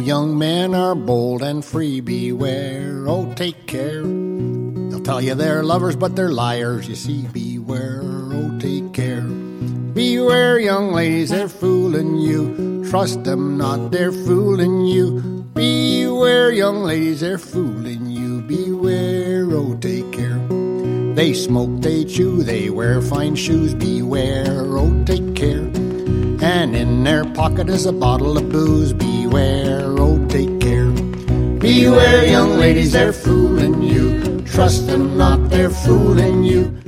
young men are bold and free. Beware, oh, take care. They'll tell you they're lovers, but they're liars, you see. Beware, oh, take care. Beware, young ladies, they're fooling you. Trust them not, they're fooling you. Beware, young ladies, they're fooling you. Beware, oh, take care. They smoke, they chew, they wear fine shoes. Beware, oh, take care. And in their pocket is a bottle of booze. Beware, oh, take care. Beware, young ladies, they're fooling you. Trust them not, they're fooling you.